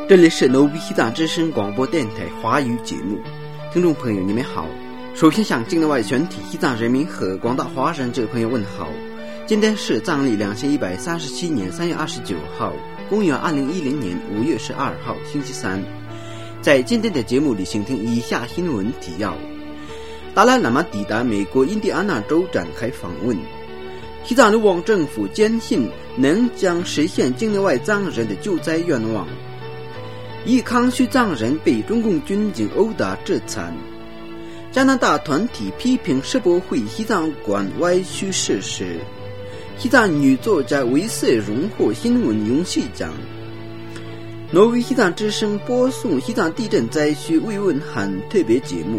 这里是挪威西藏之声广播电台华语节目，听众朋友你们好。首先向境内外全体西藏人民和广大华人这朋友问好。今天是藏历2137年3月29号，公元2010年5月12号，星期三。在今天的节目里，请听以下新闻提要：达赖喇嘛抵达美国印第安纳州展开访问。西藏流亡政府坚信能将实现境内外藏人的救灾愿望。义康区藏人被中共军警殴打致残。加拿大团体批评世博会西藏馆歪曲事实。西藏女作家维瑟荣获新闻勇气奖。挪威西藏之声播送西藏地震灾区慰问函特别节目。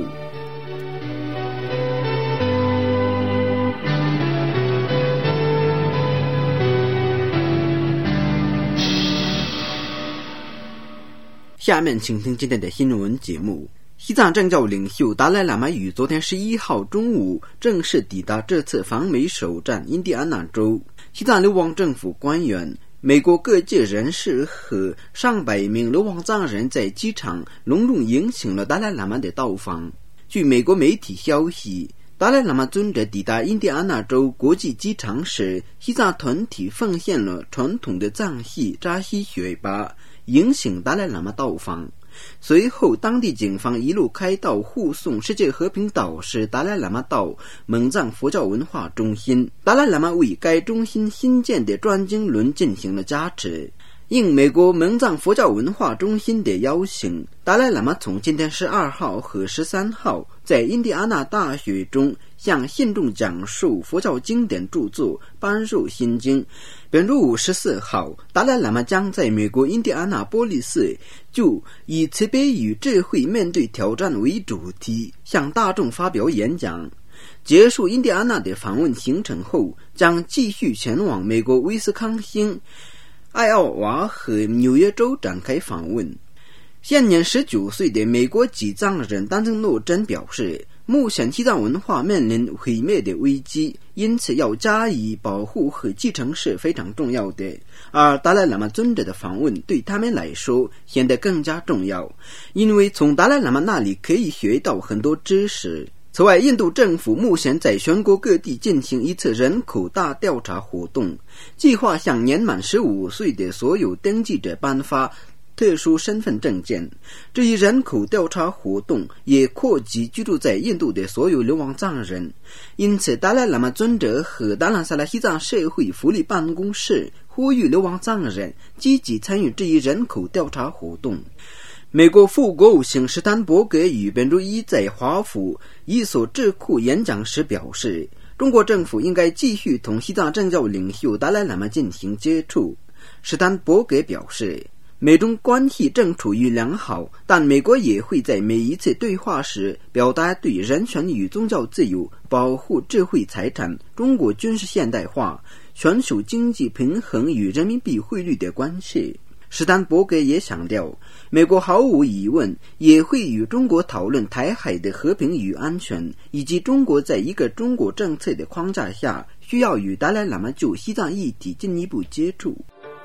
下面请听今天的新闻节目。西藏政教领袖达赖喇嘛于昨天11号中午正式抵达这次访美首站印第安纳州。西藏流亡政府官员、美国各界人士和上百名流亡藏人在机场隆重迎请了达赖喇嘛的到访。据美国媒体消息，达赖喇嘛尊者抵达印第安纳州国际机场时，西藏团体奉献了传统的藏戏扎西雪巴，迎请达赖喇嘛到访。随后当地警方一路开道护送世界和平导师达赖喇嘛到蒙藏佛教文化中心。达赖喇嘛为该中心新建的转经轮进行了加持。应美国蒙藏佛教文化中心的邀请，达赖喇嘛从今天12号和13号在印第安纳大学中向信众讲述佛教经典著作《般若心经》。本周五14号，达赖喇嘛将在美国印第安纳波利斯就以慈悲与智慧面对挑战为主题向大众发表演讲。结束印第安纳的访问行程后，将继续前往美国威斯康星、艾奥瓦和纽约州展开访问。现年19岁的美国籍藏人丹增诺真表示，目前西藏文化面临毁灭的危机，因此要加以保护和继承是非常重要的。而达赖喇嘛尊者的访问对他们来说显得更加重要，因为从达赖喇嘛那里可以学到很多知识。此外，印度政府目前在全国各地进行一次人口大调查活动，计划向年满15岁的所有登记者颁发特殊身份证件。这一人口调查活动也扩及居住在印度的所有流亡藏人，因此达赖喇嘛尊者和达兰萨拉西藏社会福利办公室呼吁流亡藏人积极参与这一人口调查活动。美国副国务卿史坦伯格于本周一在华府一所智库演讲时表示，中国政府应该继续同西藏政教领袖达赖喇嘛进行接触。史坦伯格表示，美中关系正处于良好，但美国也会在每一次对话时表达对人权与宗教自由、保护智慧财产、中国军事现代化、全球经济平衡与人民币汇率的关切。史坦伯格也强调，美国毫无疑问也会与中国讨论台海的和平与安全，以及中国在一个中国政策的框架下需要与达赖喇嘛就西藏议题进一步接触。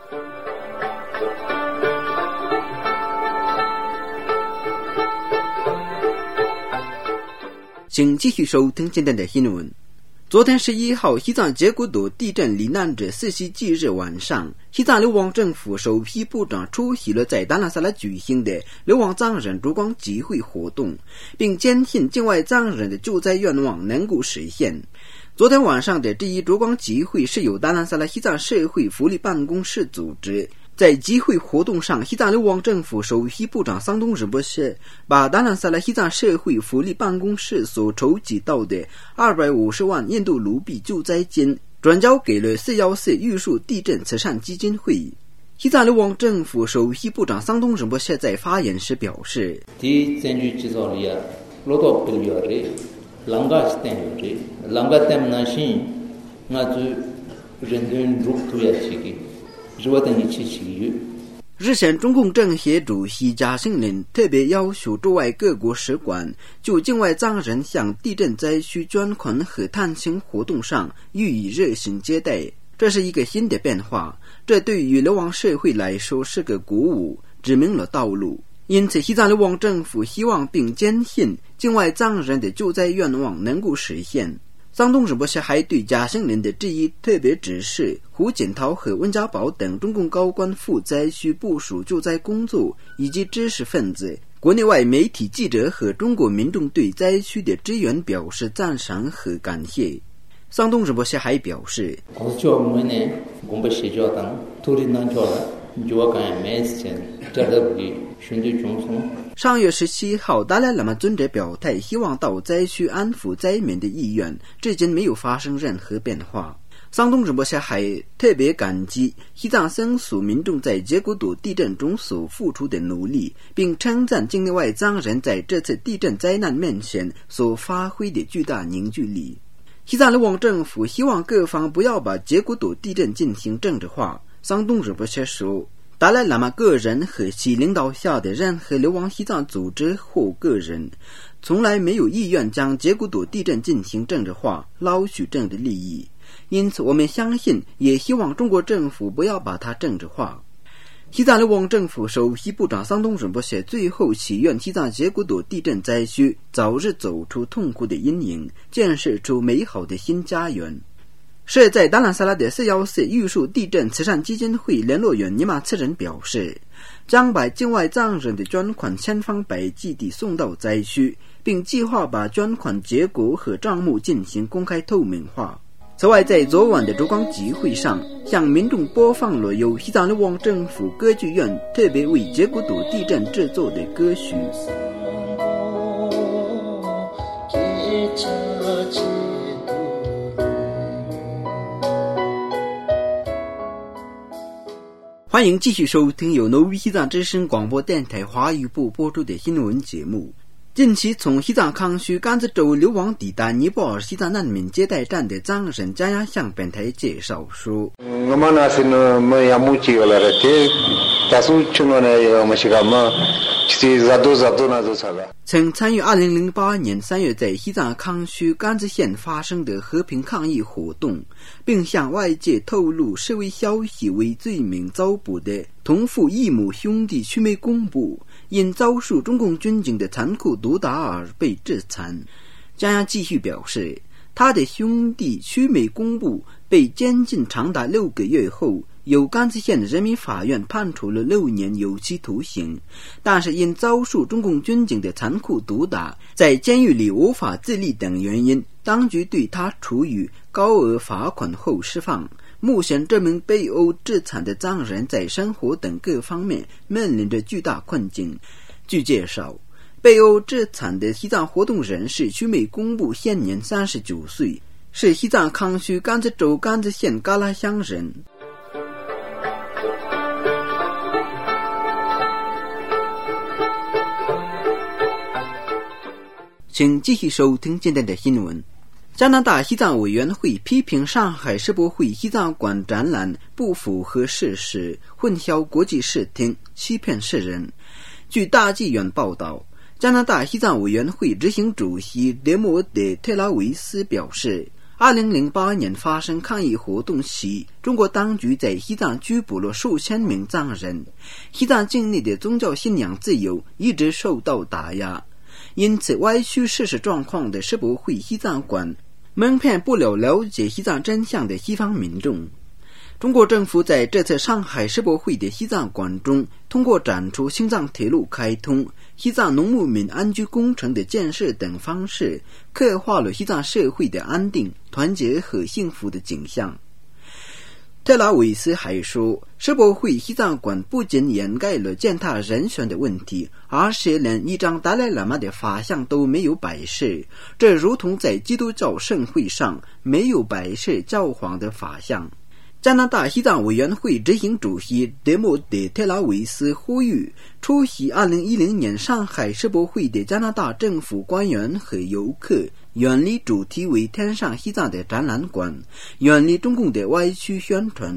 请继续收听今天的新闻。昨天11号，西藏杰古朵地震罹难者4夕忌日晚上，西藏流亡政府首批部长出席了在达兰萨拉举行的流亡藏人烛光集会活动，并坚信境外藏人的救灾愿望能够实现。昨天晚上的这一烛光集会是由达兰萨拉西藏社会福利办公室组织。在集会活动上，西藏流亡政府首席部长桑东日波谢把达兰萨拉西藏社会福利办公室所筹集到的250万印度卢币救灾金转交给了414玉树地震慈善基金会。西藏流亡政府首席部长桑东日波谢在发言时表示，日前，中共政协主席贾胜林特别要求驻外各国使馆就境外藏人向地震灾区捐款和探亲活动上予以热情接待。这是一个新的变化，这对于流亡社会来说是个鼓舞。 指明了道路。因此，西藏流亡政府希望并坚信境外藏人的救灾愿望能够实现。桑东仁波切还对嘉兴人的质疑特别指示胡锦涛和温家宝等中共高官负灾区部署救灾工作，以及知识分子、国内外媒体记者和中国民众对灾区的支援表示赞赏和感谢。桑东仁波切还表示，上月17号，达赖喇嘛尊者表态，希望到灾区安抚灾民的意愿，至今没有发生任何变化。桑东仁波切还特别感激西藏僧俗民众在杰古朵地震中所付出的努力，并称赞境内外藏人在这次地震灾难面前所发挥的巨大凝聚力。西藏流亡政府希望各方不要把杰古朵地震进行政治化。桑东仁波切说，达赖喇嘛个人和其领导下的任何流亡西藏组织或个人从来没有意愿将杰古朵地震进行政治化，捞取政治利益，因此我们相信也希望中国政府不要把它政治化。西藏流亡政府首席部长桑东仁波切最后祈愿西藏杰古朵地震灾区早日走出痛苦的阴影，建设出美好的新家园。设在达兰萨拉的414玉树地震慈善基金会联络员尼玛次仁表示，将把境外藏人的捐款千方百计地送到灾区，并计划把捐款结果和账目进行公开透明化。此外，在昨晚的烛光集会上，向民众播放了由西藏流亡政府歌剧院特别为杰古朵地震制作的歌曲。欢迎继续收听由挪威西藏之声广播电台华语部播出的新闻节目。近期从西藏康区甘孜州流亡抵达尼泊尔西藏难民接待站的藏人加亚向本台介绍说，曾参与2008年3月在西藏康区甘孜县发生的和平抗议活动，并向外界透露示威消息为罪名遭捕的同父异母兄弟曲梅公布因遭受中共军警的残酷毒打而被致残。加亚继续表示，他的兄弟曲梅公布被监禁长达6个月后，由甘孜县人民法院判处了6年有期徒刑，但是因遭受中共军警的残酷毒打，在监狱里无法自立等原因，当局对他处以高额罚款后释放。目前这名被殴致残的藏人在生活等各方面面临着巨大困境。据介绍，被殴致残的西藏活动人士曲梅公布现年39岁，是西藏康区甘孜州甘孜县嘎拉乡人。请继续收听今天的新闻。加拿大西藏委员会批评上海世博会西藏馆展览不符合事实，混淆国际视听，欺骗世人。据大纪元报道，加拿大西藏委员会执行主席德莫德特拉维斯表示，2008年发生抗议活动时，中国当局在西藏拘捕了数千名藏人，西藏境内的宗教信仰自由一直受到打压。因此，歪曲事实状况的世博会西藏馆蒙骗不了了解西藏真相的西方民众。中国政府在这次上海世博会的西藏馆中，通过展出青藏铁路开通、西藏农牧民安居工程的建设等方式，刻画了西藏社会的安定、团结和幸福的景象。特拉维斯还说，世博会西藏馆不仅掩盖了践踏人权的问题，而且连一张达赖喇嘛的法像都没有摆设，这如同在基督教盛会上没有摆设教皇的法像。加拿大西藏委员会执行主席德莫德特拉维斯呼吁出席2010年上海世博会的加拿大政府官员和游客远离主题为天上西藏的展览馆，远离中共的歪曲宣传。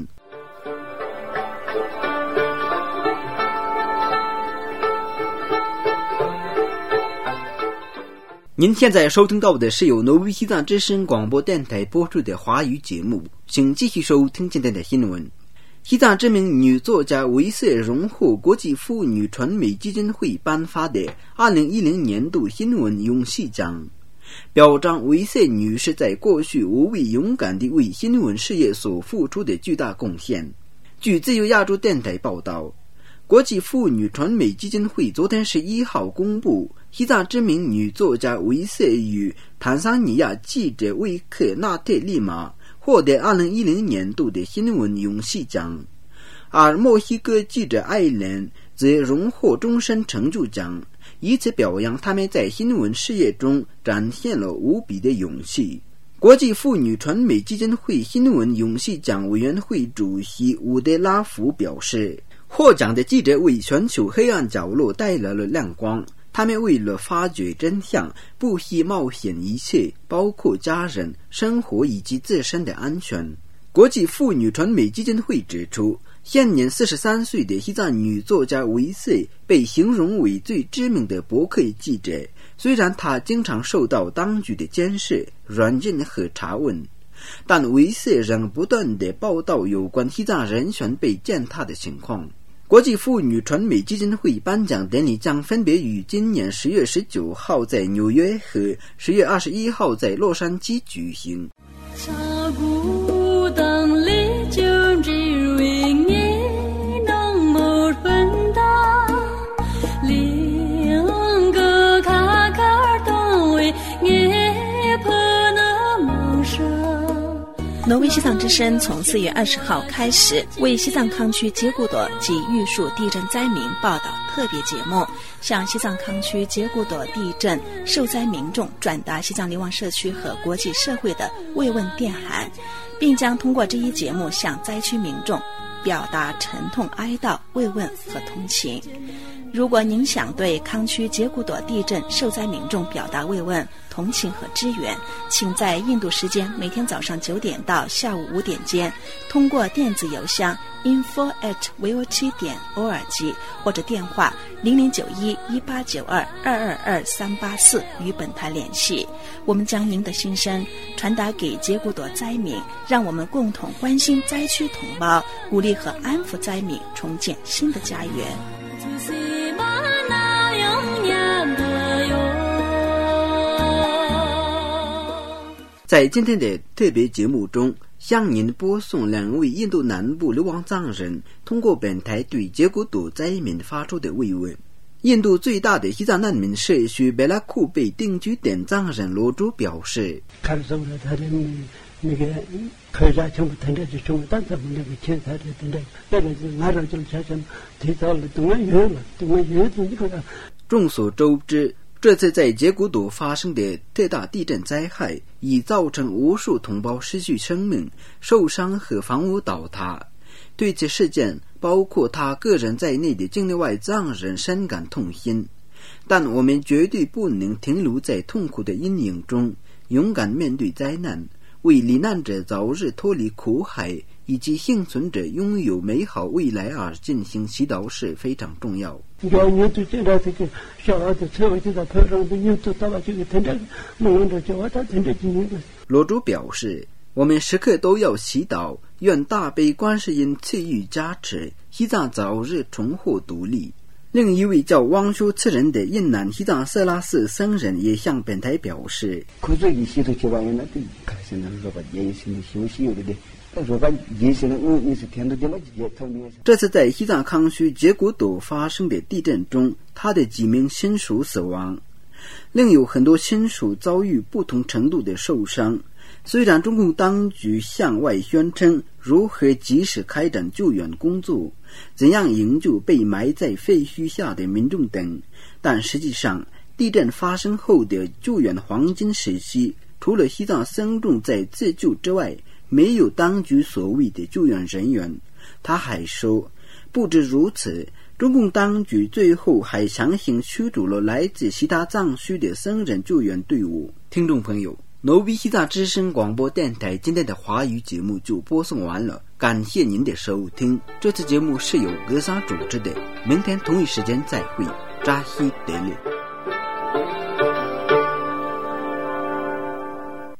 您现在收听到的是由挪威西藏之声广播电台播出的华语节目，请继续收听今天的新闻。 西藏知名女作家维瑟荣获国际妇女传媒基金会颁发的2010年度新闻勇气奖，表彰维瑟女士在过去无畏勇敢地为新闻事业所付出的巨大贡献。据自由亚洲电台报道，国际妇女传媒基金会昨天11号公布，西藏知名女作家维瑟与坦桑尼亚记者维克纳特利马获得2010年度的新闻勇气奖，而墨西哥记者艾伦则荣获终身成就奖，以此表扬他们在新闻事业中展现了无比的勇气。国际妇女传媒基金会新闻勇气奖委员会主席伍德拉夫表示，获奖的记者为全球黑暗角落带来了亮光，他们为了发掘真相不惜冒险一切，包括家人、生活以及自身的安全。国际妇女传媒基金会指出，现年43岁的西藏女作家维瑟被形容为最知名的博客记者，虽然她经常受到当局的监视、软禁和查问，但维瑟仍不断地报道有关西藏人权被践踏的情况。国际妇女传媒基金会颁奖典礼将分别于今年10月19号在纽约和10月21号在洛杉矶举行。 挪威西藏之声从4月20号开始为西藏康区杰古朵及玉树地震灾民报道特别节目，向西藏康区杰古朵地震受灾民众转达西藏流亡社区和国际社会的慰问电函，并将通过这一节目向灾区民众表达沉痛哀悼、慰问和同情。如果您想对康区杰古朵地震受灾民众表达慰问、同情和支援，请在印度时间每天早上9点到下午5点间，通过电子邮箱 info@voa7.org 或者电话00911892222384与本台联系。我们将您的心声传达给杰古朵灾民，让我们共同关心灾区同胞，鼓励和安抚灾民，重建新的家园。 在今天的特别节目中，向您播送2位印度南部流亡藏人通过本台对杰古朵灾民发出的慰问。印度最大的西藏难民社区贝拉库被定居点藏人罗珠表示， 看守了他的那个客家全部腾着去中国，但是我们那个钱财的腾着，原来是拿着就产生提早了动物园了，动物园是一个。 众所周知，这次在杰古朵发生的特大地震灾害已造成无数同胞失去生命、受伤和房屋倒塌。对此事件，包括他个人在内的境内外藏人深感痛心，但我们绝对不能停留在痛苦的阴影中，勇敢面对灾难，为罹难者早日脱离苦海以及幸存者拥有美好未来而进行祈祷是非常重要。罗珠表示，我们时刻都要祈祷，愿大悲观世音赐予加持，西藏早日重获独立。另一位叫汪修次人的印南西藏色拉寺僧人也向本台表示，这次在西藏康区杰古朵发生的地震中，他的几名亲属死亡，另有很多亲属遭遇不同程度的受伤。虽然中共当局向外宣称如何及时开展救援工作，怎样营救被埋在废墟下的民众等，但实际上地震发生后的救援黄金时期，除了西藏僧众在自救之外，没有当局所谓的救援人员。他还说，不止如此，中共当局最后还强行驱逐了来自其他藏区的僧人救援队伍。听众朋友，挪威西藏之声广播电台今天的华语节目就播送完了，感谢您的收听。这次节目是由格萨主持的，明天同一时间再会，扎西德勒。